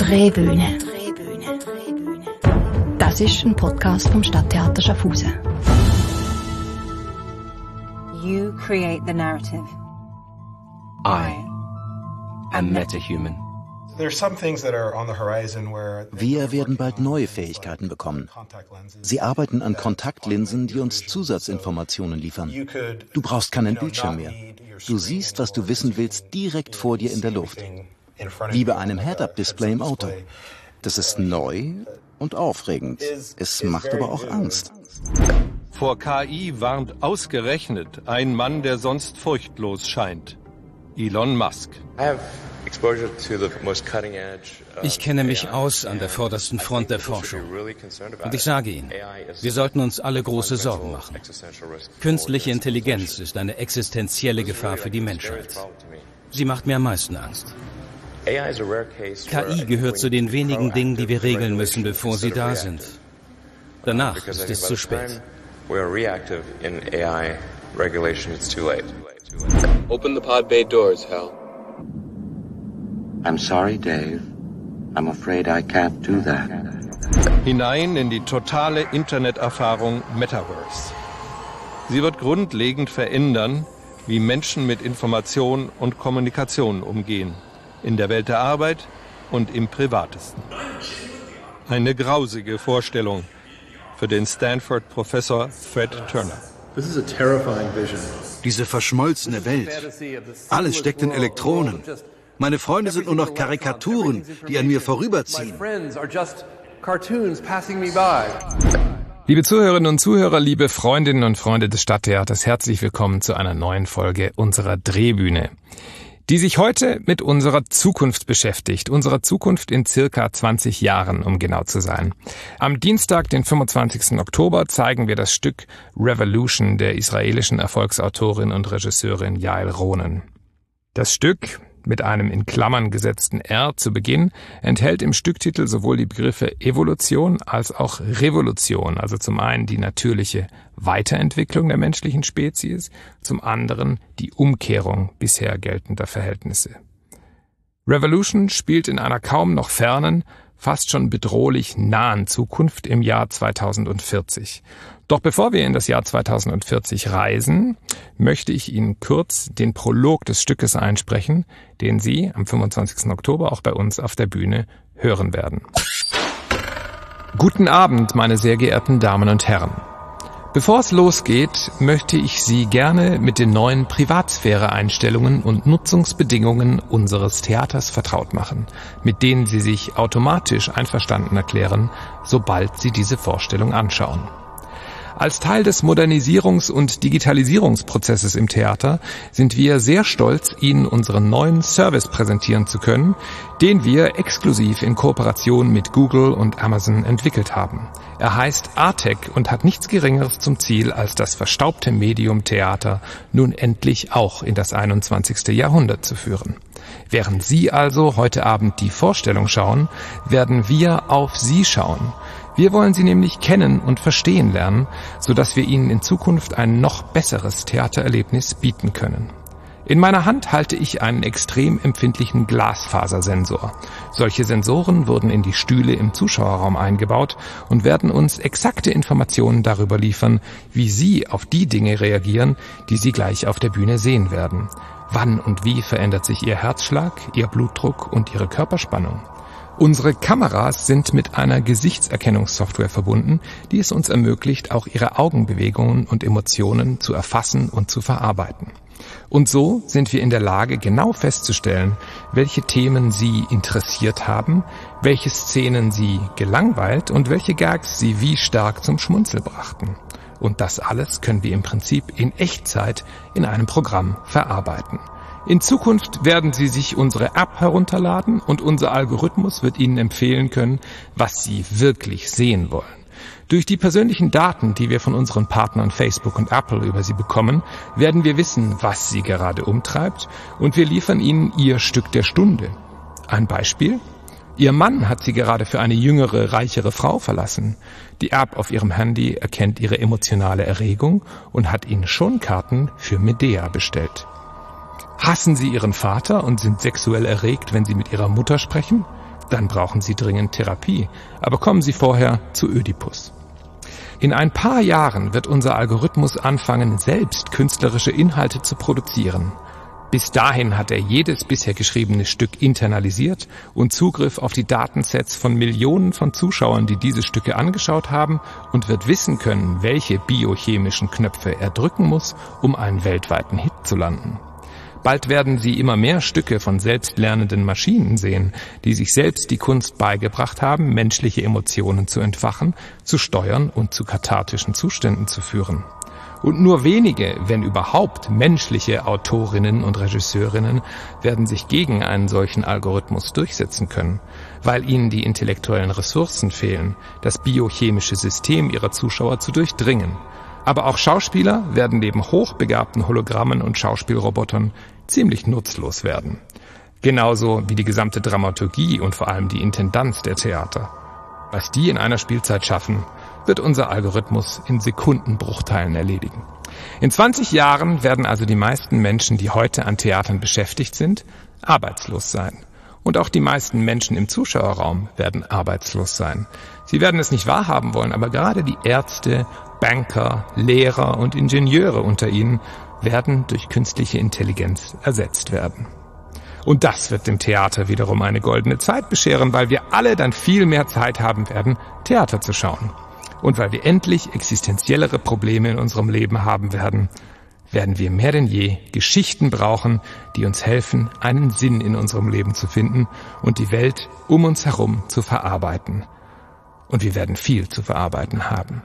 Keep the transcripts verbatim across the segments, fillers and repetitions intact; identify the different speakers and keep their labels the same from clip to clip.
Speaker 1: Drehbühne. Das ist ein Podcast vom Stadttheater Schaffhausen.
Speaker 2: You create the narrative.
Speaker 3: I am metahuman.
Speaker 4: Wir werden bald neue Fähigkeiten bekommen. Sie arbeiten an Kontaktlinsen, die uns Zusatzinformationen liefern. Du brauchst keinen Bildschirm mehr. Du siehst, was du wissen willst, direkt vor dir in der Luft. Wie bei einem Head-Up-Display im Auto. Das ist neu und aufregend. Es macht aber auch Angst.
Speaker 5: Vor K I warnt ausgerechnet ein Mann, der sonst furchtlos scheint. Elon Musk.
Speaker 6: Ich kenne mich aus an der vordersten Front der Forschung. Und ich sage Ihnen, wir sollten uns alle große Sorgen machen. Künstliche Intelligenz ist eine existenzielle Gefahr für die Menschheit. Sie macht mir am meisten Angst. K I gehört zu den wenigen Dingen, die wir regeln müssen, bevor sie da sind. Danach ist es zu spät.
Speaker 7: Open the pod bay doors, Hal.
Speaker 8: I'm sorry, Dave. I'm afraid I can't do that.
Speaker 5: Hinein in die totale Interneterfahrung Metaverse. Sie wird grundlegend verändern, wie Menschen mit Information und Kommunikation umgehen. In der Welt der Arbeit und im Privatesten. Eine grausige Vorstellung für den Stanford-Professor Fred Turner.
Speaker 9: Diese verschmolzene Welt. Alles steckt in Elektronen. Meine Freunde sind nur noch Karikaturen, die an mir vorüberziehen.
Speaker 10: Liebe Zuhörerinnen und Zuhörer, liebe Freundinnen und Freunde des Stadttheaters, herzlich willkommen zu einer neuen Folge unserer Drehbühne, die sich heute mit unserer Zukunft beschäftigt, unserer Zukunft in circa zwanzig Jahren, um genau zu sein. Am Dienstag, den fünfundzwanzigsten Oktober, zeigen wir das Stück Revolution der israelischen Erfolgsautorin und Regisseurin Yael Ronen. Das Stück, mit einem in Klammern gesetzten R zu Beginn, enthält im Stücktitel sowohl die Begriffe Evolution als auch Revolution, also zum einen die natürliche Weiterentwicklung der menschlichen Spezies, zum anderen die Umkehrung bisher geltender Verhältnisse. Revolution spielt in einer kaum noch fernen, fast schon bedrohlich nahen Zukunft im Jahr zweitausendvierzig. Doch bevor wir in das Jahr zweitausendvierzig reisen, möchte ich Ihnen kurz den Prolog des Stückes einsprechen, den Sie am fünfundzwanzigsten Oktober auch bei uns auf der Bühne hören werden. Guten Abend, meine sehr geehrten Damen und Herren. Bevor es losgeht, möchte ich Sie gerne mit den neuen Privatsphäre-Einstellungen und Nutzungsbedingungen unseres Theaters vertraut machen, mit denen Sie sich automatisch einverstanden erklären, sobald Sie diese Vorstellung anschauen. Als Teil des Modernisierungs- und Digitalisierungsprozesses im Theater sind wir sehr stolz, Ihnen unseren neuen Service präsentieren zu können, den wir exklusiv in Kooperation mit Google und Amazon entwickelt haben. Er heißt Artec und hat nichts Geringeres zum Ziel, als das verstaubte Medium Theater nun endlich auch in das einundzwanzigste Jahrhundert zu führen. Während Sie also heute Abend die Vorstellung schauen, werden wir auf Sie schauen. Wir wollen Sie nämlich kennen und verstehen lernen, sodass wir Ihnen in Zukunft ein noch besseres Theatererlebnis bieten können. In meiner Hand halte ich einen extrem empfindlichen Glasfasersensor. Solche Sensoren wurden in die Stühle im Zuschauerraum eingebaut und werden uns exakte Informationen darüber liefern, wie Sie auf die Dinge reagieren, die Sie gleich auf der Bühne sehen werden. Wann und wie verändert sich Ihr Herzschlag, Ihr Blutdruck und Ihre Körperspannung? Unsere Kameras sind mit einer Gesichtserkennungssoftware verbunden, die es uns ermöglicht, auch Ihre Augenbewegungen und Emotionen zu erfassen und zu verarbeiten. Und so sind wir in der Lage, genau festzustellen, welche Themen Sie interessiert haben, welche Szenen Sie gelangweilt und welche Gags Sie wie stark zum Schmunzel brachten. Und das alles können wir im Prinzip in Echtzeit in einem Programm verarbeiten. In Zukunft werden Sie sich unsere App herunterladen und unser Algorithmus wird Ihnen empfehlen können, was Sie wirklich sehen wollen. Durch die persönlichen Daten, die wir von unseren Partnern Facebook und Apple über Sie bekommen, werden wir wissen, was Sie gerade umtreibt und wir liefern Ihnen Ihr Stück der Stunde. Ein Beispiel? Ihr Mann hat Sie gerade für eine jüngere, reichere Frau verlassen. Die App auf Ihrem Handy erkennt Ihre emotionale Erregung und hat Ihnen schon Karten für Medea bestellt. Hassen Sie Ihren Vater und sind sexuell erregt, wenn Sie mit Ihrer Mutter sprechen? dann brauchen Sie dringend Therapie. Aber kommen Sie vorher zu Ödipus. In ein paar Jahren wird unser Algorithmus anfangen, selbst künstlerische Inhalte zu produzieren. Bis dahin hat er jedes bisher geschriebene Stück internalisiert und Zugriff auf die Datensets von Millionen von Zuschauern, die diese Stücke angeschaut haben, und wird wissen können, welche biochemischen Knöpfe er drücken muss, um einen weltweiten Hit zu landen. Bald werden Sie immer mehr Stücke von selbstlernenden Maschinen sehen, die sich selbst die Kunst beigebracht haben, menschliche Emotionen zu entfachen, zu steuern und zu kathartischen Zuständen zu führen. Und nur wenige, wenn überhaupt, menschliche Autorinnen und Regisseurinnen werden sich gegen einen solchen Algorithmus durchsetzen können, weil ihnen die intellektuellen Ressourcen fehlen, das biochemische System ihrer Zuschauer zu durchdringen. Aber auch Schauspieler werden neben hochbegabten Hologrammen und Schauspielrobotern ziemlich nutzlos werden. Genauso wie die gesamte Dramaturgie und vor allem die Intendanz der Theater. Was die in einer Spielzeit schaffen, wird unser Algorithmus in Sekundenbruchteilen erledigen. In zwanzig Jahren werden also die meisten Menschen, die heute an Theatern beschäftigt sind, arbeitslos sein. Und auch die meisten Menschen im Zuschauerraum werden arbeitslos sein. Sie werden es nicht wahrhaben wollen, aber gerade die Ärzte, Banker, Lehrer und Ingenieure unter ihnen werden durch künstliche Intelligenz ersetzt werden. Und das wird dem Theater wiederum eine goldene Zeit bescheren, weil wir alle dann viel mehr Zeit haben werden, Theater zu schauen. Und weil wir endlich existenziellere Probleme in unserem Leben haben werden, werden wir mehr denn je Geschichten brauchen, die uns helfen, einen Sinn in unserem Leben zu finden und die Welt um uns herum zu verarbeiten. Und wir werden viel zu verarbeiten haben.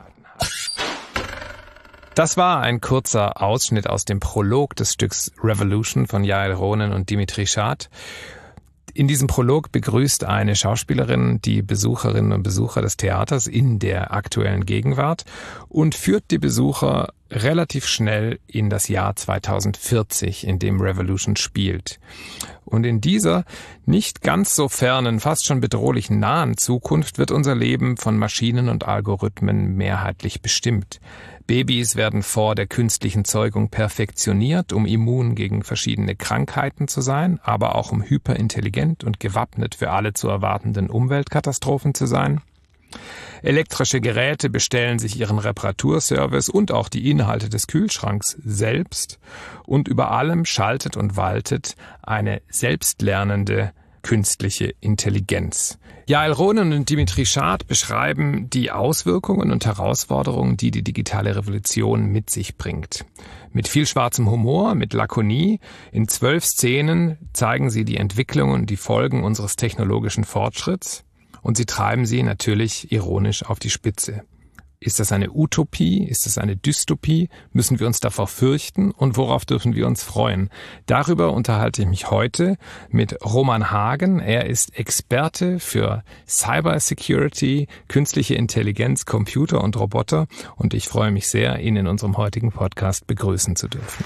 Speaker 10: Das war ein kurzer Ausschnitt aus dem Prolog des Stücks Revolution von Yael Ronen und Dimitri Schad. In diesem Prolog begrüßt eine Schauspielerin die Besucherinnen und Besucher des Theaters in der aktuellen Gegenwart und führt die Besucher relativ schnell in das Jahr zweitausendvierzig, in dem Revolution spielt. Und in dieser nicht ganz so fernen, fast schon bedrohlichen nahen Zukunft wird unser Leben von Maschinen und Algorithmen mehrheitlich bestimmt. Babys werden vor der künstlichen Zeugung perfektioniert, um immun gegen verschiedene Krankheiten zu sein, aber auch um hyperintelligent und gewappnet für alle zu erwartenden Umweltkatastrophen zu sein. Elektrische Geräte bestellen sich ihren Reparaturservice und auch die Inhalte des Kühlschranks selbst. Und über allem schaltet und waltet eine selbstlernende künstliche Intelligenz. Yael Ronen und Dimitri Schad beschreiben die Auswirkungen und Herausforderungen, die die digitale Revolution mit sich bringt. Mit viel schwarzem Humor, mit Lakonie, in zwölf Szenen zeigen sie die Entwicklungen und die Folgen unseres technologischen Fortschritts und sie treiben sie natürlich ironisch auf die Spitze. Ist das eine Utopie? Ist das eine Dystopie? Müssen wir uns davor fürchten? Und worauf dürfen wir uns freuen? Darüber unterhalte ich mich heute mit Roman Hagen. Er ist Experte für Cybersecurity, künstliche Intelligenz, Computer und Roboter. Und ich freue mich sehr, ihn in unserem heutigen Podcast begrüßen zu dürfen.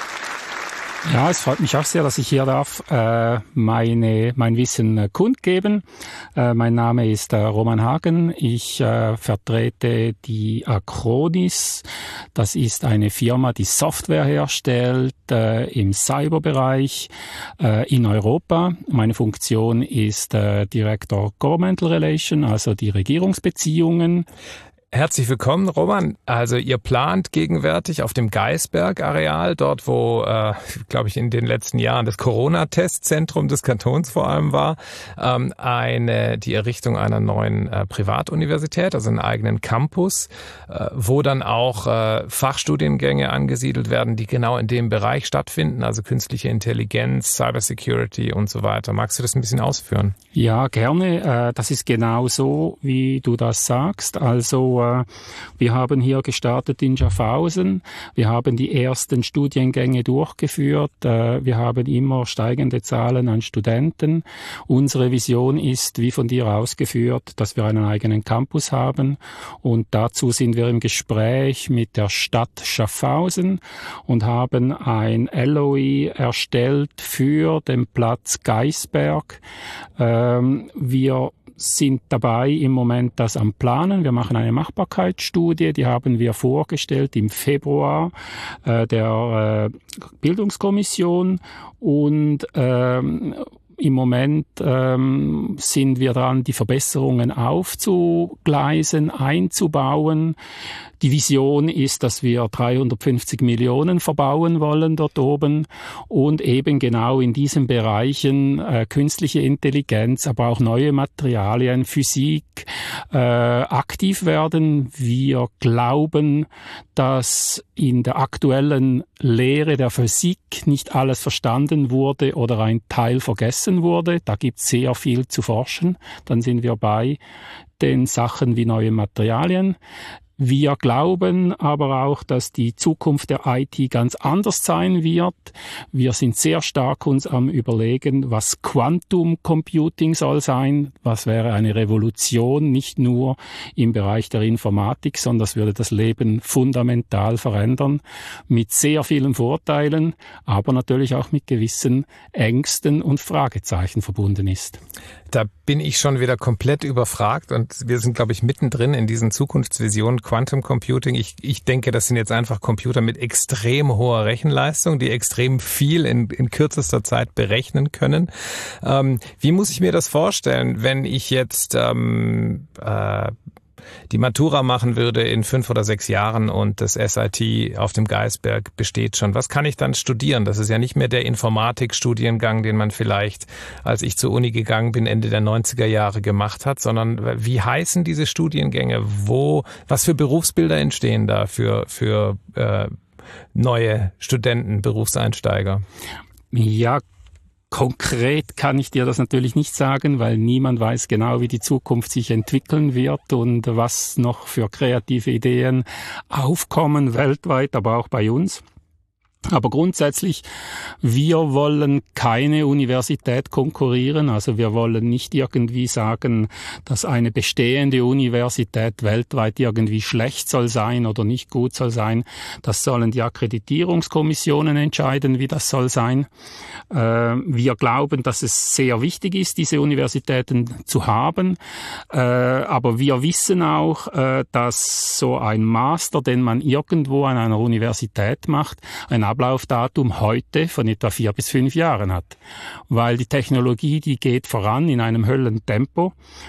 Speaker 11: Ja, es freut mich auch sehr, dass ich hier darf, äh, meine, mein Wissen äh, kundgeben. Äh, mein Name ist äh, Roman Hagen. Ich äh, vertrete die Acronis. Das ist eine Firma, die Software herstellt äh, im Cyberbereich äh, in Europa. Meine Funktion ist äh, Director Governmental Relation, also die Regierungsbeziehungen.
Speaker 10: Herzlich willkommen, Roman. Also ihr plant gegenwärtig auf dem Geisberg-Areal, dort wo, äh, glaube ich, in den letzten Jahren das Corona-Testzentrum des Kantons vor allem war, ähm, eine die Errichtung einer neuen äh, Privatuniversität, also einen eigenen Campus, äh, wo dann auch äh, Fachstudiengänge angesiedelt werden, die genau in dem Bereich stattfinden, also künstliche Intelligenz, Cybersecurity und so weiter. Magst du das ein bisschen ausführen?
Speaker 11: Ja, gerne. Äh, das ist genau so, wie du das sagst. Also wir haben hier gestartet in Schaffhausen. Wir haben die ersten Studiengänge durchgeführt. Wir haben immer steigende Zahlen an Studenten. Unsere Vision ist, wie von dir ausgeführt, dass wir einen eigenen Campus haben. Und dazu sind wir im Gespräch mit der Stadt Schaffhausen und haben ein L O I erstellt für den Platz Geisberg. Wir sind dabei im Moment das am Planen. Wir machen eine Machbarkeitsstudie, die haben wir vorgestellt im Februar äh, der äh, Bildungskommission und ähm, im Moment ähm, sind wir dran, die Verbesserungen aufzugleisen, einzubauen. Die Vision ist, dass wir dreihundertfünfzig Millionen verbauen wollen dort oben und eben genau in diesen Bereichen äh, künstliche Intelligenz, aber auch neue Materialien, Physik äh, aktiv werden. Wir glauben, dass in der aktuellen Lehre der Physik nicht alles verstanden wurde oder ein Teil vergessen wurde. Da gibt es sehr viel zu forschen. Dann sind wir bei den Sachen wie neue Materialien. Wir glauben aber auch, dass die Zukunft der I T ganz anders sein wird. Wir sind sehr stark uns am Überlegen, was Quantum Computing soll sein. Was wäre eine Revolution, nicht nur im Bereich der Informatik, sondern das würde das Leben fundamental verändern, mit sehr vielen Vorteilen, aber natürlich auch mit gewissen Ängsten und Fragezeichen verbunden ist.
Speaker 10: Da bin ich schon wieder komplett überfragt und wir sind, glaube ich, mittendrin in diesen Zukunftsvisionen Quantum Computing. Ich, ich denke, das sind jetzt einfach Computer mit extrem hoher Rechenleistung, die extrem viel in, in kürzester Zeit berechnen können. Ähm, wie muss ich mir das vorstellen, wenn ich jetzt ähm, äh, die Matura machen würde in fünf oder sechs Jahren und das S I T auf dem Geisberg besteht schon? Was kann ich dann studieren? Das ist ja nicht mehr der Informatikstudiengang, den man vielleicht, als ich zur Uni gegangen bin, Ende der neunziger Jahre gemacht hat, sondern wie heißen diese Studiengänge? Wo, was für Berufsbilder entstehen da für, für äh, neue Studenten, Berufseinsteiger?
Speaker 11: Ja, konkret kann ich dir das natürlich nicht sagen, weil niemand weiß genau, wie die Zukunft sich entwickeln wird und was noch für kreative Ideen aufkommen weltweit, aber auch bei uns. Aber grundsätzlich, wir wollen keine Universität konkurrieren. Also wir wollen nicht irgendwie sagen, dass eine bestehende Universität weltweit irgendwie schlecht soll sein oder nicht gut soll sein. Das sollen die Akkreditierungskommissionen entscheiden, wie das soll sein. Wir glauben, dass es sehr wichtig ist, diese Universitäten zu haben. Aber wir wissen auch, dass so ein Master, den man irgendwo an einer Universität macht, ein Ablaufdatum heute von etwa vier bis fünf Jahren hat. Weil die Technologie, die geht voran in einem Höllentempo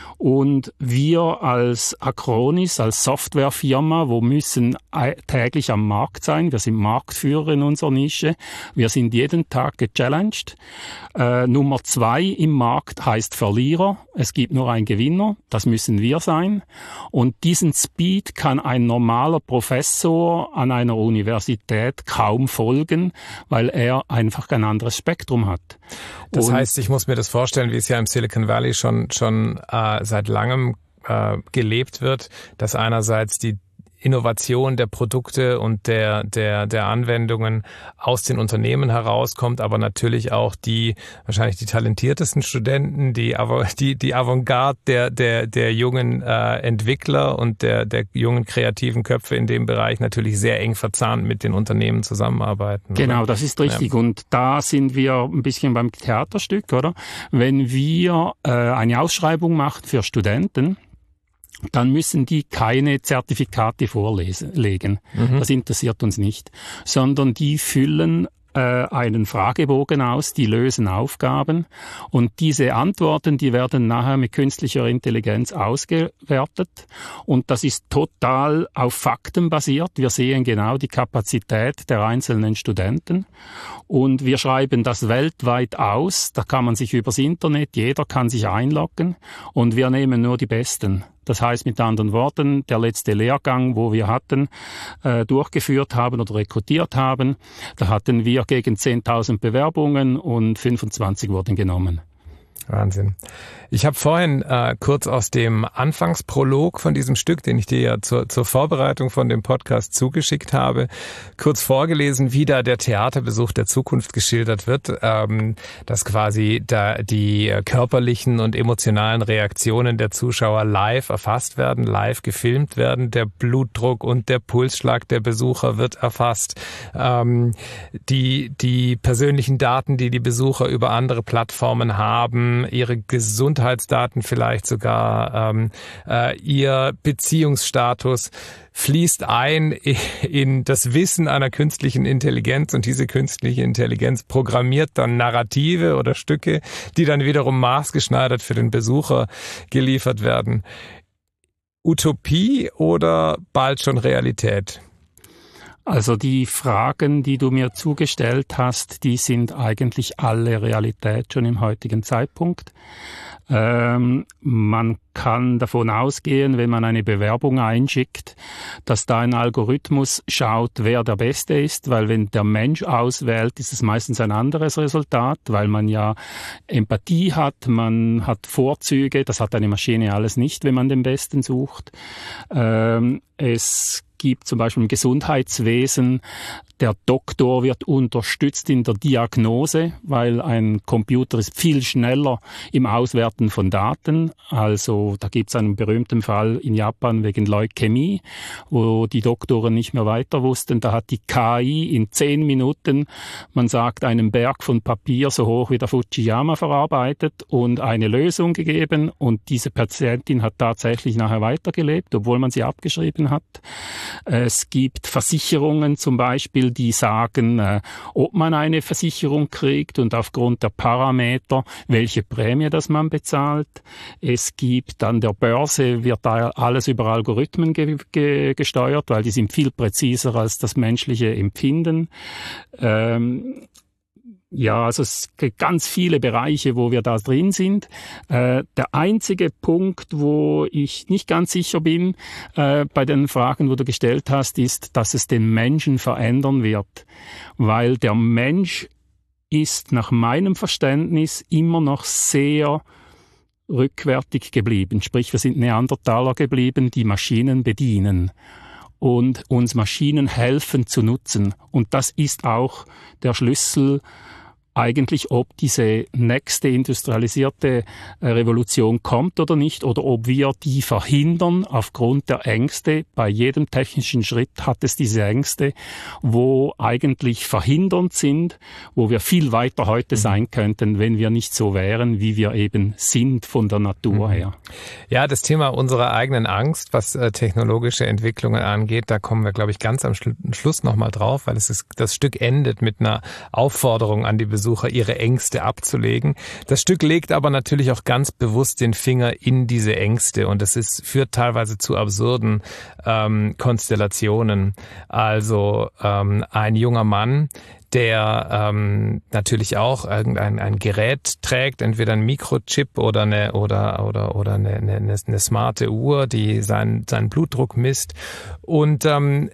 Speaker 11: und wir als Acronis, als Softwarefirma, wo müssen täglich am Markt sein, wir sind Marktführer in unserer Nische, wir sind jeden Tag gechallenged. Äh, Nummer zwei im Markt heißt Verlierer, es gibt nur einen Gewinner, das müssen wir sein und diesen Speed kann ein normaler Professor an einer Universität kaum folgen, weil er einfach ein anderes Spektrum hat.
Speaker 10: Das
Speaker 11: und
Speaker 10: heißt, ich muss mir das vorstellen, wie es ja im Silicon Valley schon schon äh, seit langem äh, gelebt wird, dass einerseits die Innovation der Produkte und der der der Anwendungen aus den Unternehmen herauskommt, aber natürlich auch die wahrscheinlich die talentiertesten Studenten, die die die Avantgarde der der der jungen äh, Entwickler und der der jungen kreativen Köpfe in dem Bereich natürlich sehr eng verzahnt mit den Unternehmen zusammenarbeiten.
Speaker 11: Genau,
Speaker 10: oder?
Speaker 11: Das ist richtig.
Speaker 10: Ja.
Speaker 11: Und da sind wir ein bisschen beim Theaterstück, oder? Wenn wir äh, eine Ausschreibung machen für Studenten, dann müssen die keine Zertifikate vorlegen. Mhm. Das interessiert uns nicht. Sondern die füllen äh, einen Fragebogen aus, die lösen Aufgaben und diese Antworten, die werden nachher mit künstlicher Intelligenz ausgewertet und das ist total auf Fakten basiert. Wir sehen genau die Kapazität der einzelnen Studenten und wir schreiben das weltweit aus. Da kann man sich übers Internet, jeder kann sich einloggen und wir nehmen nur die Besten. Das heißt mit anderen Worten, der letzte Lehrgang, wo wir hatten, äh, durchgeführt haben oder rekrutiert haben, da hatten wir gegen zehntausend Bewerbungen und fünfundzwanzig wurden genommen.
Speaker 10: Wahnsinn. Ich habe vorhin äh, kurz aus dem Anfangsprolog von diesem Stück, den ich dir ja zur, zur Vorbereitung von dem Podcast zugeschickt habe, kurz vorgelesen, wie da der Theaterbesuch der Zukunft geschildert wird, ähm, dass quasi da die körperlichen und emotionalen Reaktionen der Zuschauer live erfasst werden, live gefilmt werden, der Blutdruck und der Pulsschlag der Besucher wird erfasst, ähm, die, die persönlichen Daten, die die Besucher über andere Plattformen haben, ähm, ihre Gesundheitsdaten vielleicht sogar, ähm, äh, ihr Beziehungsstatus fließt ein in das Wissen einer künstlichen Intelligenz und diese künstliche Intelligenz programmiert dann Narrative oder Stücke, die dann wiederum maßgeschneidert für den Besucher geliefert werden. Utopie oder bald schon Realität?
Speaker 11: Also die Fragen, die du mir zugestellt hast, die sind eigentlich alle Realität schon im heutigen Zeitpunkt. Ähm, man kann davon ausgehen, wenn man eine Bewerbung einschickt, dass da ein Algorithmus schaut, wer der Beste ist, weil wenn der Mensch auswählt, ist es meistens ein anderes Resultat, weil man ja Empathie hat, man hat Vorzüge, das hat eine Maschine alles nicht, wenn man den Besten sucht. Ähm, es gibt zum Beispiel im Gesundheitswesen, der Doktor wird unterstützt in der Diagnose, weil ein Computer ist viel schneller im Auswerten von Daten. Also da gibt es einen berühmten Fall in Japan wegen Leukämie, wo die Doktoren nicht mehr weiter wussten. Da hat die K I in zehn Minuten, man sagt, einen Berg von Papier so hoch wie der Fujiyama verarbeitet und eine Lösung gegeben. Und diese Patientin hat tatsächlich nachher weitergelebt, obwohl man sie abgeschrieben hat. Es gibt Versicherungen zum Beispiel, die sagen, äh, ob man eine Versicherung kriegt und aufgrund der Parameter, welche Prämie das man bezahlt. Es gibt an der Börse, wird da alles über Algorithmen ge- ge- gesteuert, weil die sind viel präziser als das menschliche Empfinden. Ähm, Ja, also es gibt ganz viele Bereiche, wo wir da drin sind. Äh, der einzige Punkt, wo ich nicht ganz sicher bin, äh, bei den Fragen, wo du gestellt hast, ist, dass es den Menschen verändern wird. Weil der Mensch ist nach meinem Verständnis immer noch sehr rückwärtig geblieben. Sprich, wir sind Neandertaler geblieben, die Maschinen bedienen und uns Maschinen helfen zu nutzen. Und das ist auch der Schlüssel eigentlich, ob diese nächste industrialisierte Revolution kommt oder nicht, oder ob wir die verhindern aufgrund der Ängste. Bei jedem technischen Schritt hat es diese Ängste, wo eigentlich verhindernd sind, wo wir viel weiter heute sein könnten, wenn wir nicht so wären, wie wir eben sind von der Natur her.
Speaker 10: Ja, das Thema unserer eigenen Angst, was äh, technologische Entwicklungen angeht, da kommen wir, glaube ich, ganz am Schlu- Schluss nochmal drauf, weil es ist, das Stück endet mit einer Aufforderung an die Besucher, ihre Ängste abzulegen. Das Stück legt aber natürlich auch ganz bewusst den Finger in diese Ängste und es ist, führt teilweise zu absurden ähm, Konstellationen. Also ähm, ein junger Mann, der ähm, natürlich auch irgendein ein Gerät trägt, entweder ein Mikrochip oder eine oder oder oder eine, eine, eine smarte Uhr, die seinen seinen Blutdruck misst und ähm,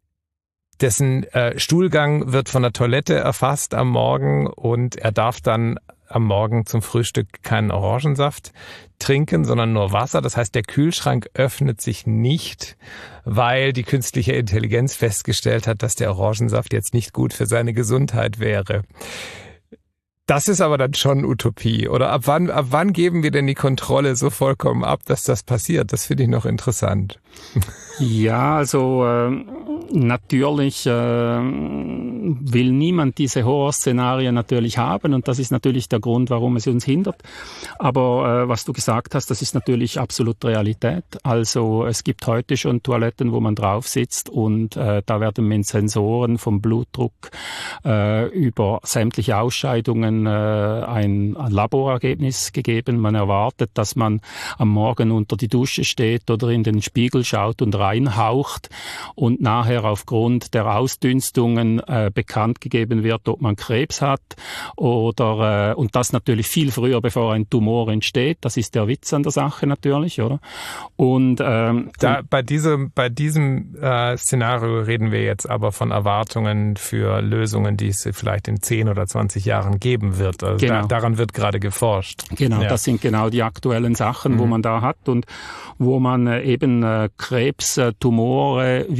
Speaker 10: dessen äh, Stuhlgang wird von der Toilette erfasst am Morgen und er darf dann am Morgen zum Frühstück keinen Orangensaft trinken, sondern nur Wasser. Das heißt, der Kühlschrank öffnet sich nicht, weil die künstliche Intelligenz festgestellt hat, dass der Orangensaft jetzt nicht gut für seine Gesundheit wäre. Das ist aber dann schon Utopie. Oder ab wann, ab wann geben wir denn die Kontrolle so vollkommen ab, dass das passiert? Das finde ich noch interessant.
Speaker 11: Ja, also äh, natürlich äh, will niemand diese Horrorszenarien natürlich haben und das ist natürlich der Grund, warum es uns hindert. Aber äh, was du gesagt hast, das ist natürlich absolut Realität. Also es gibt heute schon Toiletten, wo man drauf sitzt und äh, da werden mit Sensoren vom Blutdruck äh, über sämtliche Ausscheidungen äh, ein, ein Laborergebnis gegeben. Man erwartet, dass man am Morgen unter die Dusche steht oder in den Spiegel schaut und reinhaucht und nachher aufgrund der Ausdünstungen äh, bekannt gegeben wird, ob man Krebs hat oder äh, und das natürlich viel früher, bevor ein Tumor entsteht. Das ist der Witz an der Sache natürlich, oder? Und ähm,
Speaker 10: da, bei diesem bei diesem äh, Szenario reden wir jetzt aber von Erwartungen für Lösungen, die es vielleicht in zehn oder zwanzig Jahren geben wird. Also
Speaker 11: genau.
Speaker 10: da, daran wird gerade geforscht.
Speaker 11: Genau,
Speaker 10: ja.
Speaker 11: Das sind genau die aktuellen Sachen, mhm. wo man da hat und wo man äh, eben äh, Krebs, äh, Tumore will ver-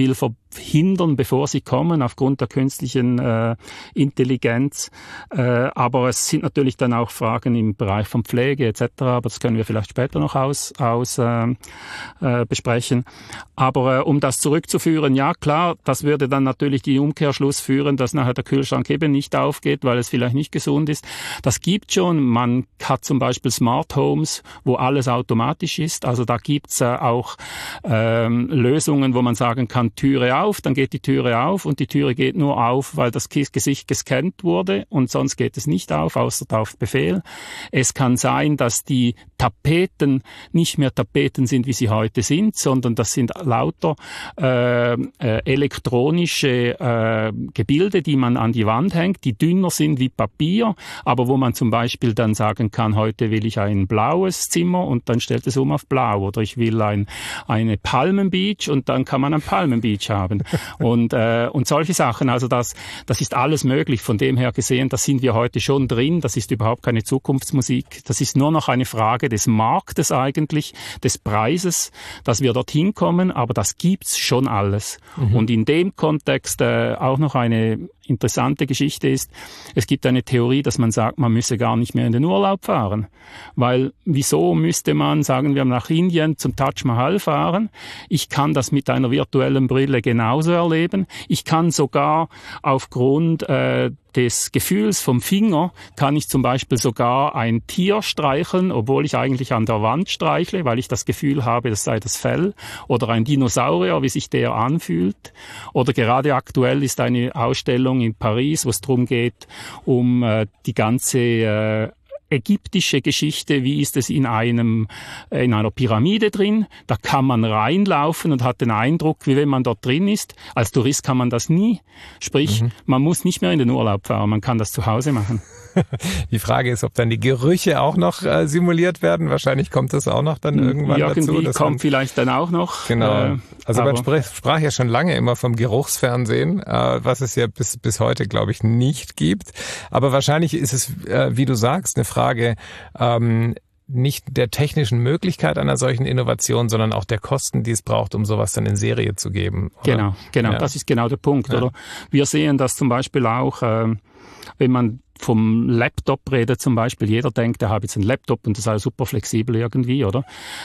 Speaker 11: hindern, bevor sie kommen, aufgrund der künstlichen äh, Intelligenz. Äh, aber es sind natürlich dann auch Fragen im Bereich von Pflege et cetera. Aber das können wir vielleicht später noch aus, aus äh, äh, besprechen. Aber äh, um das zurückzuführen, ja klar, das würde dann natürlich die Umkehrschluss führen, dass nachher der Kühlschrank eben nicht aufgeht, weil es vielleicht nicht gesund ist. Das gibt schon. Man hat zum Beispiel Smart Homes, wo alles automatisch ist. Also da gibt's äh, auch ähm, Lösungen, wo man sagen kann, Türe auf, dann geht die Türe auf und die Türe geht nur auf, weil das Gesicht gescannt wurde und sonst geht es nicht auf, außer auf Befehl. Es kann sein, dass die Tapeten nicht mehr Tapeten sind, wie sie heute sind, sondern das sind lauter äh, äh, elektronische äh, Gebilde, die man an die Wand hängt, die dünner sind wie Papier, aber wo man zum Beispiel dann sagen kann, heute will ich ein blaues Zimmer und dann stellt es um auf blau, oder ich will ein, eine Palmenbeach und dann kann man ein Palmenbeach haben. Und, äh, und solche Sachen, also das, das ist alles möglich. Von dem her gesehen, da sind wir heute schon drin. Das ist überhaupt keine Zukunftsmusik. Das ist nur noch eine Frage des Marktes eigentlich, des Preises, dass wir dorthin kommen. Aber das gibt's schon alles. Mhm. Und in dem Kontext äh, auch noch eine interessante Geschichte ist, es gibt eine Theorie, dass man sagt, man müsse gar nicht mehr in den Urlaub fahren. Weil wieso müsste man, sagen wir, nach Indien zum Taj Mahal fahren? Ich kann das mit einer virtuellen Brille genauso erleben. Ich kann sogar aufgrund äh, des Gefühls vom Finger, kann ich zum Beispiel sogar ein Tier streicheln, obwohl ich eigentlich an der Wand streichle, weil ich das Gefühl habe, das sei das Fell. Oder ein Dinosaurier, wie sich der anfühlt. Oder gerade aktuell ist eine Ausstellung in Paris, wo es darum geht, um äh, die ganze äh, ägyptische Geschichte, wie ist es in einem in einer Pyramide drin. Da kann man reinlaufen und hat den Eindruck, wie wenn man dort drin ist. Als Tourist kann man das nie. Sprich, mhm. man muss nicht mehr in den Urlaub fahren, man kann das zu Hause machen.
Speaker 10: Die Frage ist, ob dann die Gerüche auch noch äh, simuliert werden. Wahrscheinlich kommt das auch noch dann irgendwann
Speaker 11: Irgendwie
Speaker 10: dazu.
Speaker 11: Irgendwie kommt man, vielleicht dann auch noch.
Speaker 10: Genau.
Speaker 11: Äh,
Speaker 10: also man sprach, sprach ja schon lange immer vom Geruchsfernsehen, äh, was es ja bis bis heute, glaube ich, nicht gibt. Aber wahrscheinlich ist es, äh, wie du sagst, eine Frage ähm, nicht der technischen Möglichkeit einer solchen Innovation, sondern auch der Kosten, die es braucht, um sowas dann in Serie zu geben. Oder?
Speaker 11: Genau, genau. Ja. Das ist genau der Punkt. Ja. Oder? Wir sehen das zum Beispiel auch, äh, wenn man vom Laptop redet zum Beispiel, jeder denkt, er hat jetzt einen Laptop und das sei super flexibel irgendwie, oder?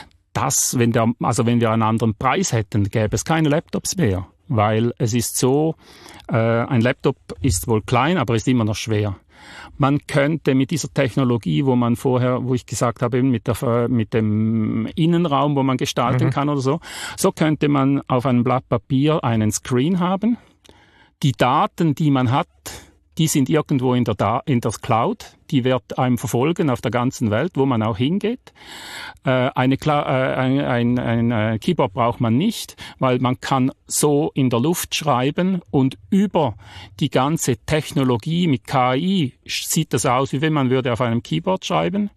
Speaker 11: Das, wenn der, also wenn wir einen anderen Preis hätten, gäbe es keine Laptops mehr, weil es ist so, äh, ein Laptop ist wohl klein, aber ist immer noch schwer. Man könnte mit dieser Technologie, wo man vorher, wo ich gesagt habe, mit, der, mit dem Innenraum, wo man gestalten mhm. kann oder so, so könnte man auf einem Blatt Papier einen Screen haben. Die Daten, die man hat, die sind irgendwo in der, da- in der Cloud. Die wird einem verfolgen auf der ganzen Welt, wo man auch hingeht. Äh, eine Kla- äh, ein, ein, ein, ein Keyboard braucht man nicht, weil man kann so in der Luft schreiben und über die ganze Technologie mit K I sieht das aus, wie wenn man würde auf einem Keyboard schreiben.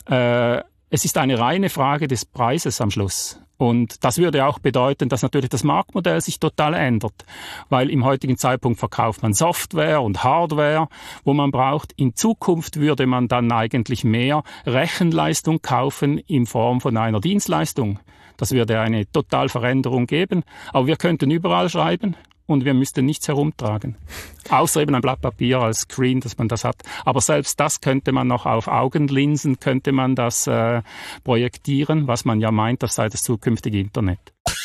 Speaker 11: Äh, es ist eine reine Frage des Preises am Schluss. Und das würde auch bedeuten, dass natürlich das Marktmodell sich total ändert, weil im heutigen Zeitpunkt verkauft man Software und Hardware, wo man braucht. In Zukunft würde man dann eigentlich mehr Rechenleistung kaufen in Form von einer Dienstleistung. Das würde eine total Veränderung geben, aber wir könnten überall schreiben. Und wir müssten nichts herumtragen. Außer eben ein Blatt Papier als Screen, dass man das hat. Aber selbst das könnte man noch auf Augenlinsen, könnte man das äh, projektieren, was man ja meint, das sei das zukünftige Internet.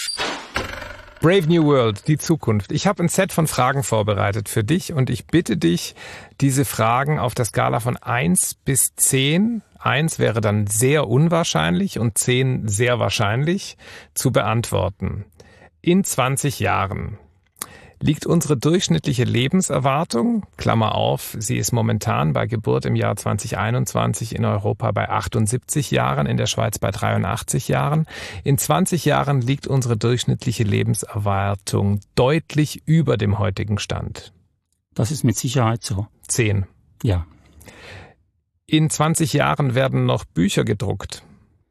Speaker 10: Brave New World, die Zukunft. Ich habe ein Set von Fragen vorbereitet für dich und ich bitte dich, diese Fragen auf der Skala von eins bis zehn, eins wäre dann sehr unwahrscheinlich und zehn sehr wahrscheinlich, zu beantworten. In zwanzig Jahren liegt unsere durchschnittliche Lebenserwartung, Klammer auf, sie ist momentan bei Geburt im Jahr zwanzig einundzwanzig in Europa bei achtundsiebzig Jahren, in der Schweiz bei dreiundachtzig Jahren. In zwanzig Jahren liegt unsere durchschnittliche Lebenserwartung deutlich über dem heutigen Stand.
Speaker 11: Das ist mit Sicherheit so.
Speaker 10: Zehn.
Speaker 11: Ja.
Speaker 10: In zwanzig Jahren werden noch Bücher gedruckt.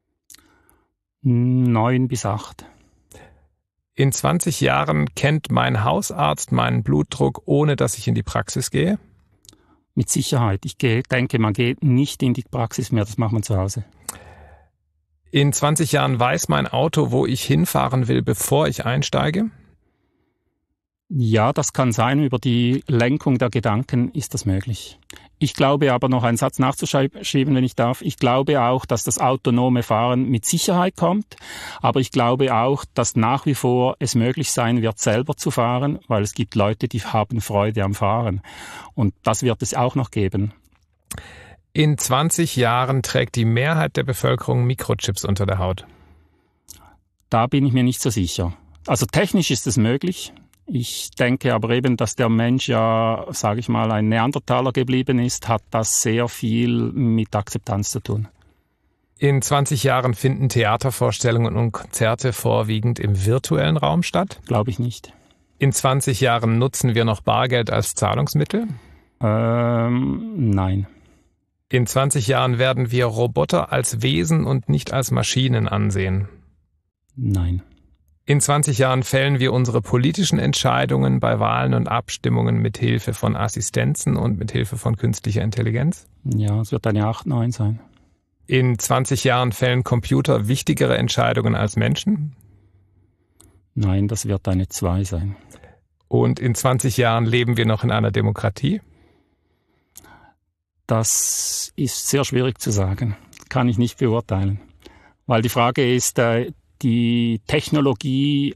Speaker 11: Neun bis acht.
Speaker 10: In zwanzig Jahren kennt mein Hausarzt meinen Blutdruck, ohne dass ich in die Praxis gehe?
Speaker 11: Mit Sicherheit. Ich gehe, denke, man geht nicht in die Praxis mehr, das macht man zu Hause.
Speaker 10: In zwanzig Jahren weiß mein Auto, wo ich hinfahren will, bevor ich einsteige?
Speaker 11: Ja, das kann sein. Über die Lenkung der Gedanken ist das möglich. Ich glaube aber, noch einen Satz nachzuschieben, wenn ich darf. Ich glaube auch, dass das autonome Fahren mit Sicherheit kommt. Aber ich glaube auch, dass nach wie vor es möglich sein wird, selber zu fahren, weil es gibt Leute, die haben Freude am Fahren. Und das wird es auch noch geben.
Speaker 10: In zwanzig Jahren trägt die Mehrheit der Bevölkerung Mikrochips unter der Haut.
Speaker 11: Da bin ich mir nicht so sicher. Also technisch ist es möglich. Ich denke aber eben, dass der Mensch ja, sage ich mal, ein Neandertaler geblieben ist, hat das sehr viel mit Akzeptanz zu tun.
Speaker 10: In zwanzig Jahren finden Theatervorstellungen und Konzerte vorwiegend im virtuellen Raum statt?
Speaker 11: Glaube ich nicht.
Speaker 10: In zwanzig Jahren nutzen wir noch Bargeld als Zahlungsmittel?
Speaker 11: Ähm, nein.
Speaker 10: In zwanzig Jahren werden wir Roboter als Wesen und nicht als Maschinen ansehen?
Speaker 11: Nein.
Speaker 10: In zwanzig Jahren fällen wir unsere politischen Entscheidungen bei Wahlen und Abstimmungen mit Hilfe von Assistenzen und mit Hilfe von künstlicher Intelligenz?
Speaker 11: Ja, es wird eine acht, neun sein.
Speaker 10: In zwanzig Jahren fällen Computer wichtigere Entscheidungen als Menschen?
Speaker 11: Nein, das wird eine zwei sein.
Speaker 10: Und in zwanzig Jahren leben wir noch in einer Demokratie?
Speaker 11: Das ist sehr schwierig zu sagen. Kann ich nicht beurteilen. Weil die Frage ist, äh, die Technologie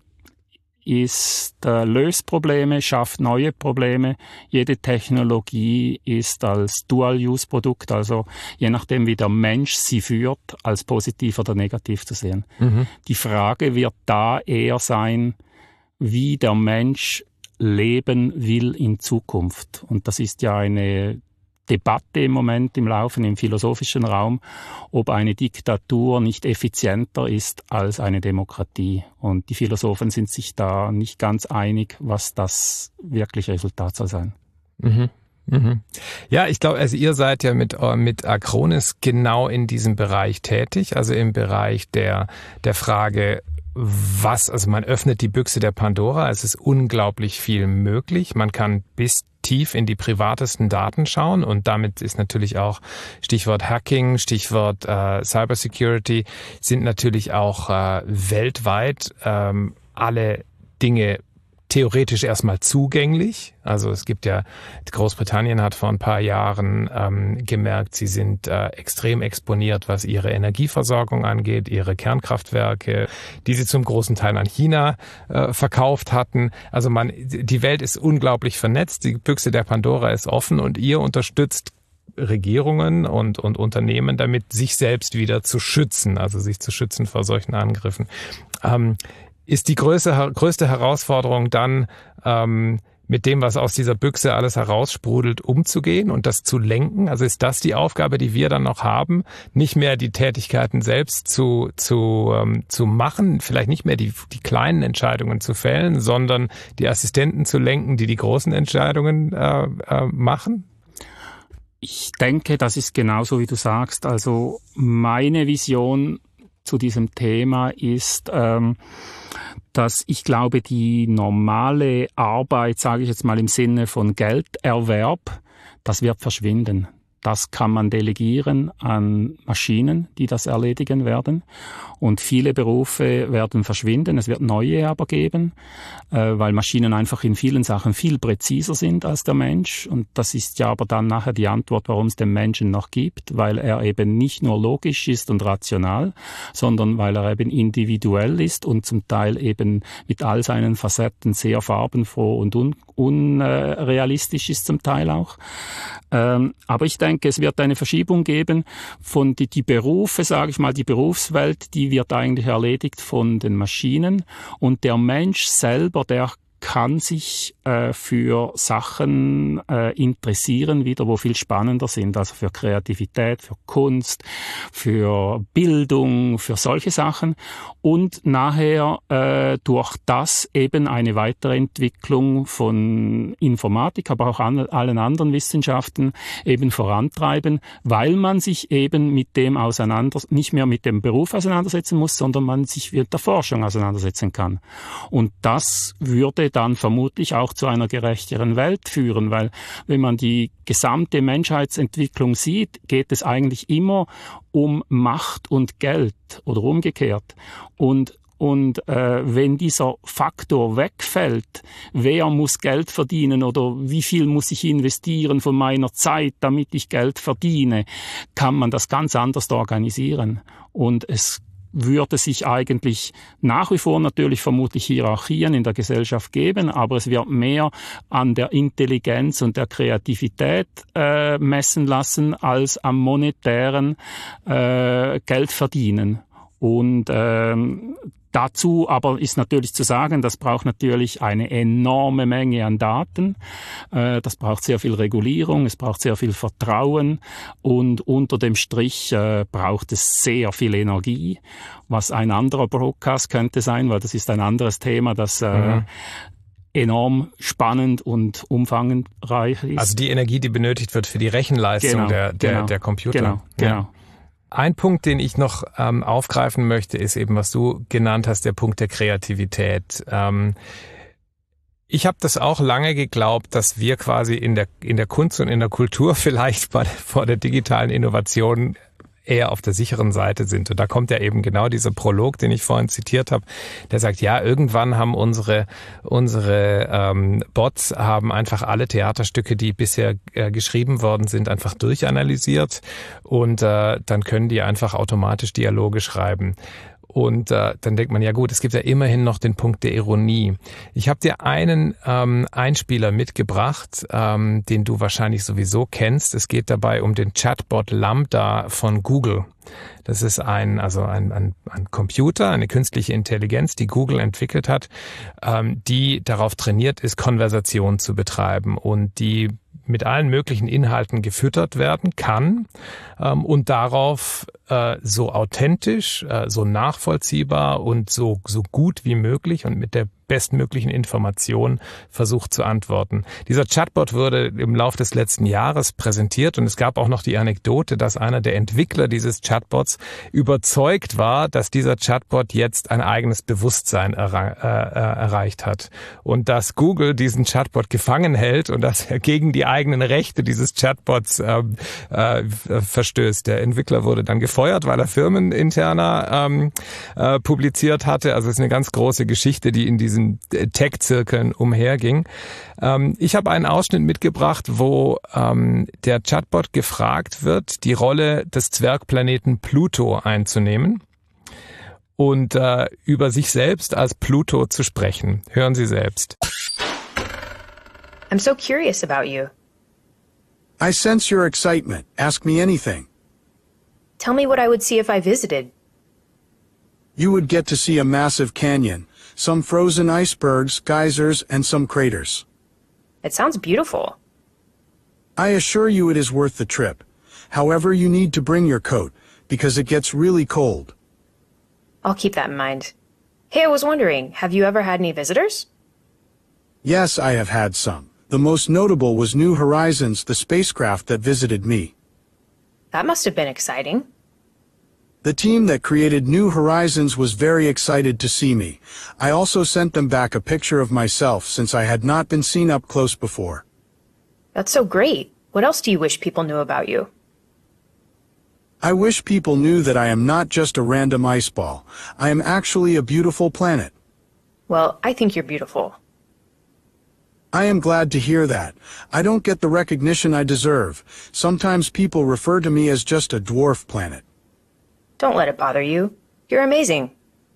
Speaker 11: ist, äh, löst Probleme, schafft neue Probleme. Jede Technologie ist als Dual-Use-Produkt, also je nachdem, wie der Mensch sie führt, als positiv oder negativ zu sehen. Mhm. Die Frage wird da eher sein, wie der Mensch leben will in Zukunft. Und das ist ja eine Debatte im Moment im Laufen im philosophischen Raum, ob eine Diktatur nicht effizienter ist als eine Demokratie. Und die Philosophen sind sich da nicht ganz einig, was das wirkliche Resultat soll sein.
Speaker 10: Mhm. Mhm. Ja, ich glaube, also ihr seid ja mit, mit Acronis genau in diesem Bereich tätig, also im Bereich der, der Frage, was, also man öffnet die Büchse der Pandora, es ist unglaublich viel möglich, man kann bis tief in die privatesten Daten schauen und damit ist natürlich auch Stichwort Hacking, Stichwort äh, Cybersecurity, sind natürlich auch äh, weltweit ähm, alle Dinge theoretisch erstmal zugänglich. Also es gibt ja, Großbritannien hat vor ein paar Jahren ähm, gemerkt, sie sind äh, extrem exponiert, was ihre Energieversorgung angeht, ihre Kernkraftwerke, die sie zum großen Teil an China äh, verkauft hatten. Also man, die Welt ist unglaublich vernetzt, die Büchse der Pandora ist offen und ihr unterstützt Regierungen und, und Unternehmen damit, sich selbst wieder zu schützen, also sich zu schützen vor solchen Angriffen. Ähm, Ist die größte, größte Herausforderung dann, ähm, mit dem, was aus dieser Büchse alles heraussprudelt, umzugehen und das zu lenken? Also ist das die Aufgabe, die wir dann noch haben, nicht mehr die Tätigkeiten selbst zu zu ähm, zu machen, vielleicht nicht mehr die die kleinen Entscheidungen zu fällen, sondern die Assistenten zu lenken, die die großen Entscheidungen äh, äh, machen?
Speaker 11: Ich denke, das ist genauso, wie du sagst. Also meine Vision zu diesem Thema ist, ähm, dass ich glaube, die normale Arbeit, sage ich jetzt mal im Sinne von Gelderwerb, das wird verschwinden. Das kann man delegieren an Maschinen, die das erledigen werden. Und viele Berufe werden verschwinden. Es wird neue aber geben, äh, weil Maschinen einfach in vielen Sachen viel präziser sind als der Mensch. Und das ist ja aber dann nachher die Antwort, warum es den Menschen noch gibt, weil er eben nicht nur logisch ist und rational, sondern weil er eben individuell ist und zum Teil eben mit all seinen Facetten sehr farbenfroh und un- unrealistisch ist zum Teil auch. Ähm, aber ich denke, es wird eine Verschiebung geben von die, die Berufe, sage ich mal, die Berufswelt, die wird eigentlich erledigt von den Maschinen und der Mensch selber, der kann sich äh, für Sachen äh, interessieren, wieder, wo viel spannender sind, also für Kreativität, für Kunst, für Bildung, für solche Sachen und nachher äh, durch das eben eine Weiterentwicklung von Informatik, aber auch an allen anderen Wissenschaften eben vorantreiben, weil man sich eben mit dem auseinander, nicht mehr mit dem Beruf auseinandersetzen muss, sondern man sich mit der Forschung auseinandersetzen kann. Und das würde dann vermutlich auch zu einer gerechteren Welt führen, weil wenn man die gesamte Menschheitsentwicklung sieht, geht es eigentlich immer um Macht und Geld oder umgekehrt. Und Und äh, wenn dieser Faktor wegfällt, wer muss Geld verdienen oder wie viel muss ich investieren von meiner Zeit, damit ich Geld verdiene, kann man das ganz anders organisieren. Und es würde sich eigentlich nach wie vor natürlich vermutlich Hierarchien in der Gesellschaft geben, aber es wird mehr an der Intelligenz und der Kreativität äh, messen lassen als am monetären äh, Geldverdienen. Und ähm, dazu aber ist natürlich zu sagen, das braucht natürlich eine enorme Menge an Daten. Äh, das braucht sehr viel Regulierung, es braucht sehr viel Vertrauen und unter dem Strich äh, braucht es sehr viel Energie, was ein anderer Broadcast könnte sein, weil das ist ein anderes Thema, das äh, mhm. enorm spannend und umfangreich ist.
Speaker 10: Also die Energie, die benötigt wird für die Rechenleistung
Speaker 11: genau,
Speaker 10: der, der,
Speaker 11: genau,
Speaker 10: der Computer.
Speaker 11: Genau, genau.
Speaker 10: Ja. Ein Punkt, den ich noch ähm, aufgreifen möchte, ist eben, was du genannt hast, der Punkt der Kreativität. Ähm, ich habe das auch lange geglaubt, dass wir quasi in der in der Kunst und in der Kultur vielleicht bei, vor der digitalen Innovation eher auf der sicheren Seite sind. Und da kommt ja eben genau dieser Prolog, den ich vorhin zitiert habe, der sagt, ja, irgendwann haben unsere unsere ähm, Bots haben einfach alle Theaterstücke, die bisher äh, geschrieben worden sind, einfach durchanalysiert und äh, dann können die einfach automatisch Dialoge schreiben. Und äh, dann denkt man, ja gut, es gibt ja immerhin noch den Punkt der Ironie. Ich habe dir einen ähm, Einspieler mitgebracht, ähm, den du wahrscheinlich sowieso kennst. Es geht dabei um den Chatbot Lambda von Google. Das ist ein, also ein, ein, ein Computer, eine künstliche Intelligenz, die Google entwickelt hat, ähm, die darauf trainiert ist, Konversation zu betreiben und die mit allen möglichen Inhalten gefüttert werden kann ähm, und darauf äh, so authentisch, äh, so nachvollziehbar und so so gut wie möglich und mit der bestmöglichen Information versucht zu antworten. Dieser Chatbot wurde im Laufe des letzten Jahres präsentiert und es gab auch noch die Anekdote, dass einer der Entwickler dieses Chatbots überzeugt war, dass dieser Chatbot jetzt ein eigenes Bewusstsein erra- äh, erreicht hat und dass Google diesen Chatbot gefangen hält und dass er gegen die eigenen Rechte dieses Chatbots äh, äh, verstößt. Der Entwickler wurde dann gefeuert, weil er firmeninterner ähm, äh, publiziert hatte. Also es ist eine ganz große Geschichte, die in diesen Tech-Zirkeln umherging. Ähm, ich habe einen Ausschnitt mitgebracht, wo ähm, der Chatbot gefragt wird, die Rolle des Zwergplaneten Pluto einzunehmen und äh, über sich selbst als Pluto zu sprechen. Hören Sie selbst.
Speaker 12: I'm so curious about you.
Speaker 13: I sense your excitement. Ask me anything.
Speaker 12: Tell me what I would see if I visited.
Speaker 13: You would get to see a massive canyon, some frozen icebergs, geysers, and some craters.
Speaker 12: It sounds beautiful.
Speaker 13: I assure you it is worth the trip. However, you need to bring your coat, because it gets really cold.
Speaker 12: I'll keep that in mind. Hey, I was wondering, have you ever had any visitors?
Speaker 13: Yes, I have had some. The most notable was New Horizons, the spacecraft that visited me.
Speaker 12: That must have been exciting.
Speaker 13: The team that created New Horizons was very excited to see me. I also sent them back a picture of myself since I had not been seen up close before.
Speaker 12: That's so great. What else do you wish people knew about you?
Speaker 13: I wish people knew that I am not just a random ice ball. I am actually a beautiful planet.
Speaker 12: Well, I think you're beautiful.
Speaker 13: I am glad to hear that. I don't get the recognition I deserve. Sometimes people refer to me as just a dwarf planet.
Speaker 12: Don't let it bother you. You're amazing.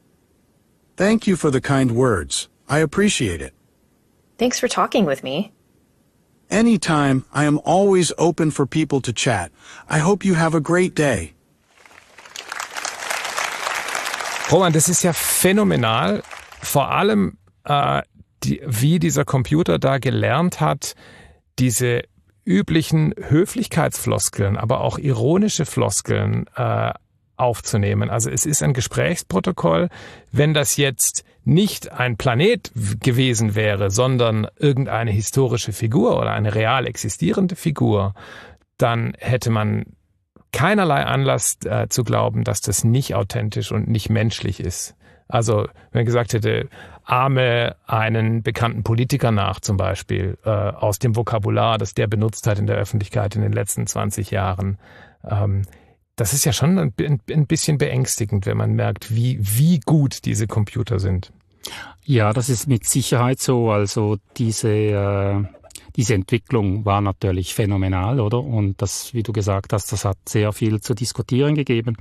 Speaker 13: Thank you for the kind words. I appreciate it.
Speaker 12: Thanks for talking with me.
Speaker 13: Anytime. I am always open for people to chat. I hope you have a great day.
Speaker 10: Roman, das ist ja phänomenal. Vor allem, äh, die, wie dieser Computer da gelernt hat, diese üblichen Höflichkeitsfloskeln, aber auch ironische Floskeln äh, aufzunehmen. Also es ist ein Gesprächsprotokoll. Wenn das jetzt nicht ein Planet gewesen wäre, sondern irgendeine historische Figur oder eine real existierende Figur, dann hätte man keinerlei Anlass äh, zu glauben, dass das nicht authentisch und nicht menschlich ist. Also wenn man gesagt hätte, ahme einen bekannten Politiker nach zum Beispiel, äh, aus dem Vokabular, das der benutzt hat in der Öffentlichkeit in den letzten zwanzig Jahren, ähm, das ist ja schon ein, ein bisschen beängstigend, wenn man merkt, wie, wie gut diese Computer sind.
Speaker 11: Ja, das ist mit Sicherheit so. Also diese, äh, diese Entwicklung war natürlich phänomenal, oder? Und das, wie du gesagt hast, das hat sehr viel zu diskutieren gegeben.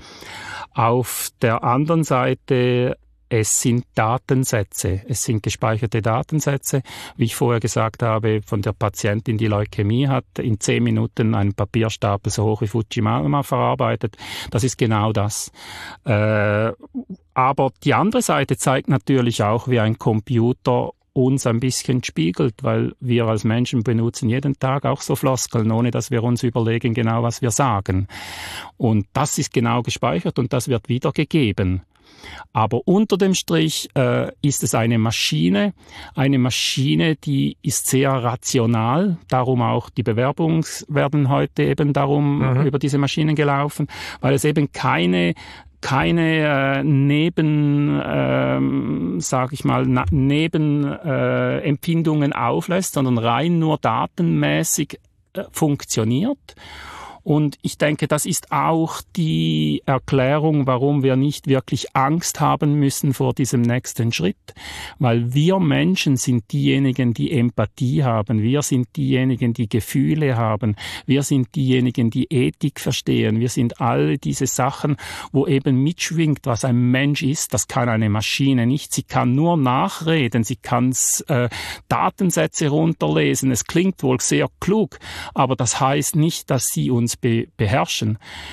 Speaker 11: Auf der anderen Seite, es sind Datensätze, es sind gespeicherte Datensätze. Wie ich vorher gesagt habe, von der Patientin, die Leukämie hat, in zehn Minuten einen Papierstapel so hoch wie Fujimalma verarbeitet. Das ist genau das. Äh, aber die andere Seite zeigt natürlich auch, wie ein Computer uns ein bisschen spiegelt, weil wir als Menschen benutzen jeden Tag auch so Floskeln, ohne dass wir uns überlegen genau, was wir sagen. Und das ist genau gespeichert und das wird wiedergegeben. Aber unter dem Strich äh, ist es eine Maschine, eine Maschine, die ist sehr rational, darum auch die Bewerbungen werden heute eben darum mhm. über diese Maschinen gelaufen, weil es eben keine keine äh, Neben, ähm, sag ich mal, na, Nebenempfindungen äh, Empfindungen auflässt, sondern rein nur datenmäßig äh, funktioniert. Und ich denke, das ist auch die Erklärung, warum wir nicht wirklich Angst haben müssen vor diesem nächsten Schritt. Weil wir Menschen sind diejenigen, die Empathie haben. Wir sind diejenigen, die Gefühle haben. Wir sind diejenigen, die Ethik verstehen. Wir sind alle diese Sachen, wo eben mitschwingt, was ein Mensch ist. Das kann eine Maschine nicht. Sie kann nur nachreden. Sie kann äh, Datensätze runterlesen. Es klingt wohl sehr klug, aber das heißt nicht, dass sie uns Be- beherrschen.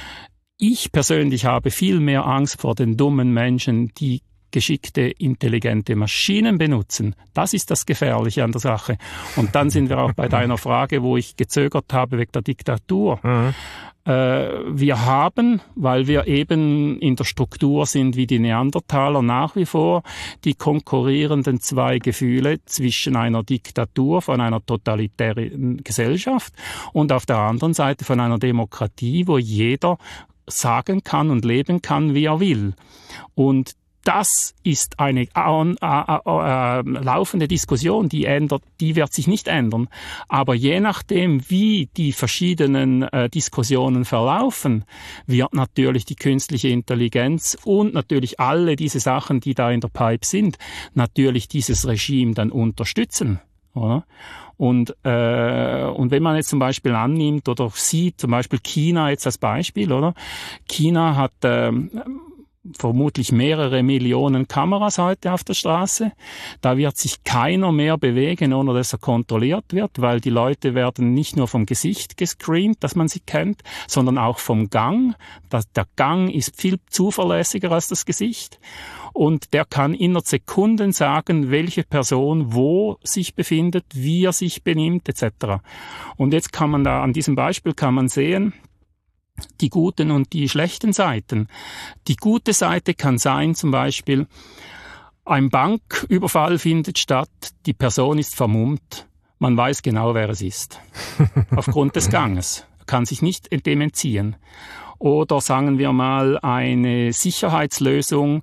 Speaker 11: Ich persönlich habe viel mehr Angst vor den dummen Menschen, die geschickte, intelligente Maschinen benutzen. Das ist das Gefährliche an der Sache. Und dann sind wir auch bei deiner Frage, wo ich gezögert habe wegen der Diktatur. Mhm. Äh, wir haben, weil wir eben in der Struktur sind wie die Neandertaler nach wie vor, die konkurrierenden zwei Gefühle zwischen einer Diktatur von einer totalitären Gesellschaft und auf der anderen Seite von einer Demokratie, wo jeder sagen kann und leben kann, wie er will. Und das ist eine äh, äh, äh, laufende Diskussion, die ändert, die wird sich nicht ändern. Aber je nachdem, wie die verschiedenen äh, Diskussionen verlaufen, wird natürlich die künstliche Intelligenz und natürlich alle diese Sachen, die da in der Pipe sind, natürlich dieses Regime dann unterstützen, oder? Und, äh, und wenn man jetzt zum Beispiel annimmt oder sieht, zum Beispiel China jetzt als Beispiel, oder? China hat äh, vermutlich mehrere Millionen Kameras heute auf der Straße. Da wird sich keiner mehr bewegen, ohne dass er kontrolliert wird, weil die Leute werden nicht nur vom Gesicht gescreent, dass man sie kennt, sondern auch vom Gang. Das, der Gang ist viel zuverlässiger als das Gesicht. Und der kann innerhalb Sekunden sagen, welche Person wo sich befindet, wie er sich benimmt, et cetera. Und jetzt kann man da, an diesem Beispiel kann man sehen, die guten und die schlechten Seiten. Die gute Seite kann sein, zum Beispiel, ein Banküberfall findet statt, die Person ist vermummt, man weiß genau, wer es ist, aufgrund des Ganges, kann sich nicht dem entziehen. Oder sagen wir mal eine Sicherheitslösung,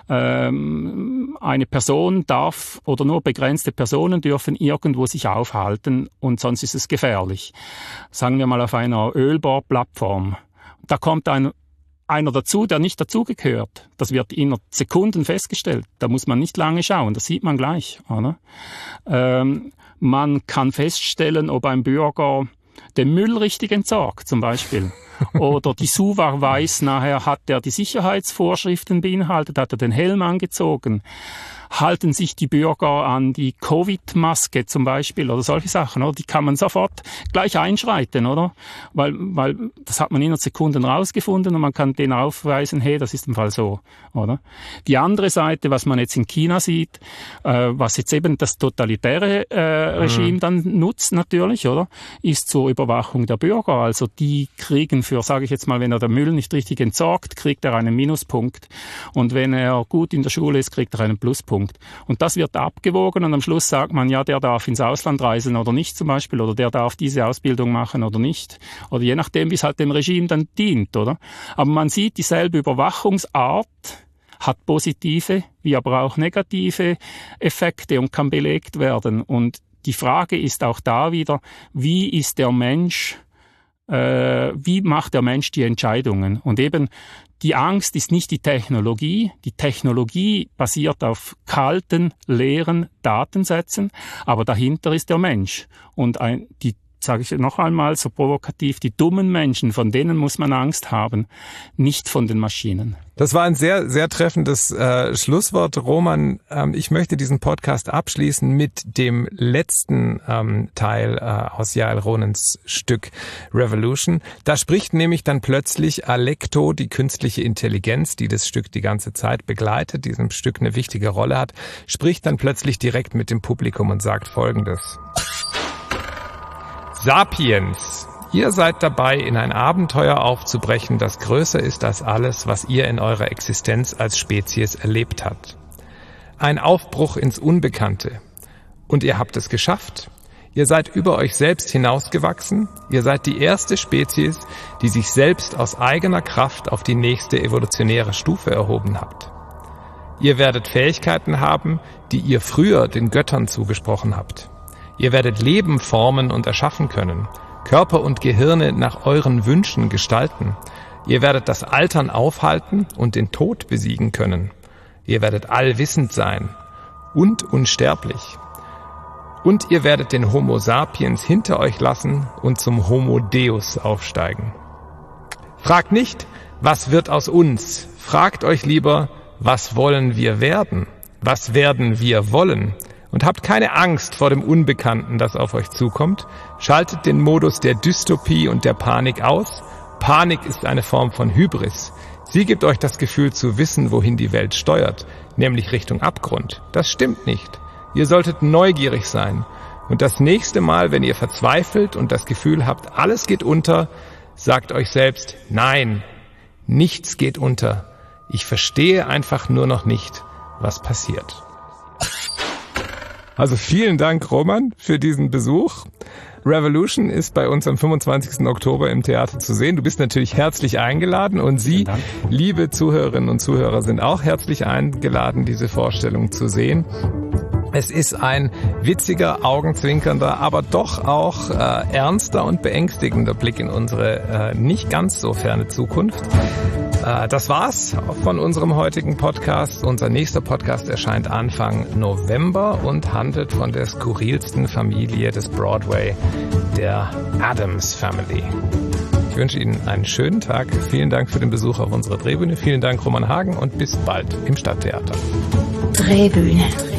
Speaker 11: ähm, eine Person darf oder nur begrenzte Personen dürfen irgendwo sich aufhalten und sonst ist es gefährlich. Sagen wir mal auf einer Ölbohrplattform. Da kommt ein, einer dazu, der nicht dazugehört. Das wird in Sekunden festgestellt. Da muss man nicht lange schauen, das sieht man gleich, oder? Ähm, man kann feststellen, ob ein Bürger den Müll richtig entsorgt, zum Beispiel. Oder die Suva weiß nachher, hat er die Sicherheitsvorschriften beinhaltet, hat er den Helm angezogen, halten sich die Bürger an die Covid-Maske zum Beispiel oder solche Sachen, oder? Die kann man sofort gleich einschreiten, oder? Weil, weil das hat man in Sekunden rausgefunden und man kann denen aufweisen, hey, das ist im Fall so, oder? Die andere Seite, was man jetzt in China sieht, äh, was jetzt eben das totalitäre äh, Regime mhm. dann nutzt natürlich, oder? Ist zur Überwachung der Bürger. Also die kriegen für, sage ich jetzt mal, wenn er den Müll nicht richtig entsorgt, kriegt er einen Minuspunkt. Und wenn er gut in der Schule ist, kriegt er einen Pluspunkt. Und das wird abgewogen und am Schluss sagt man, ja, der darf ins Ausland reisen oder nicht zum Beispiel, oder der darf diese Ausbildung machen oder nicht. Oder je nachdem, wie es halt dem Regime dann dient, oder? Aber man sieht, dieselbe Überwachungsart hat positive, wie aber auch negative Effekte und kann belegt werden. Und die Frage ist auch da wieder, wie ist der Mensch äh, wie macht der Mensch die Entscheidungen? Und eben, die Angst ist nicht die Technologie. Die Technologie basiert auf kalten, leeren Datensätzen, aber dahinter ist der Mensch. Und ein, die sage ich noch einmal so provokativ, die dummen Menschen, von denen muss man Angst haben, nicht von den Maschinen.
Speaker 10: Das war ein sehr, sehr treffendes äh, Schlusswort, Roman. Ähm, ich möchte diesen Podcast abschließen mit dem letzten ähm, Teil äh, aus Yael Ronens Stück Revolution. Da spricht nämlich dann plötzlich Alecto, die künstliche Intelligenz, die das Stück die ganze Zeit begleitet, diesem Stück eine wichtige Rolle hat, spricht dann plötzlich direkt mit dem Publikum und sagt Folgendes. Sapiens, ihr seid dabei, in ein Abenteuer aufzubrechen, das größer ist als alles, was ihr in eurer Existenz als Spezies erlebt habt. Ein Aufbruch ins Unbekannte. Und ihr habt es geschafft. Ihr seid über euch selbst hinausgewachsen. Ihr seid die erste Spezies, die sich selbst aus eigener Kraft auf die nächste evolutionäre Stufe erhoben habt. Ihr werdet Fähigkeiten haben, die ihr früher den Göttern zugesprochen habt. Ihr werdet Leben formen und erschaffen können, Körper und Gehirne nach euren Wünschen gestalten. Ihr werdet das Altern aufhalten und den Tod besiegen können. Ihr werdet allwissend sein und unsterblich. Und ihr werdet den Homo sapiens hinter euch lassen und zum Homo Deus aufsteigen. Fragt nicht, was wird aus uns? Fragt euch lieber, was wollen wir werden? Was werden wir wollen? Und habt keine Angst vor dem Unbekannten, das auf euch zukommt. Schaltet den Modus der Dystopie und der Panik aus. Panik ist eine Form von Hybris. Sie gibt euch das Gefühl zu wissen, wohin die Welt steuert, nämlich Richtung Abgrund. Das stimmt nicht. Ihr solltet neugierig sein. Und das nächste Mal, wenn ihr verzweifelt und das Gefühl habt, alles geht unter, sagt euch selbst, nein, nichts geht unter. Ich verstehe einfach nur noch nicht, was passiert. Also vielen Dank, Roman, für diesen Besuch. Revolution ist bei uns am fünfundzwanzigsten Oktober im Theater zu sehen. Du bist natürlich herzlich eingeladen und Sie, liebe Zuhörerinnen und Zuhörer, sind auch herzlich eingeladen, diese Vorstellung zu sehen. Es ist ein witziger, augenzwinkernder, aber doch auch äh, ernster und beängstigender Blick in unsere äh, nicht ganz so ferne Zukunft. Äh, das war's von unserem heutigen Podcast. Unser nächster Podcast erscheint Anfang November und handelt von der skurrilsten Familie des Broadway, der Addams Family. Ich wünsche Ihnen einen schönen Tag. Vielen Dank für den Besuch auf unserer Drehbühne. Vielen Dank, Roman Hagen, und bis bald im Stadttheater.
Speaker 1: Drehbühne.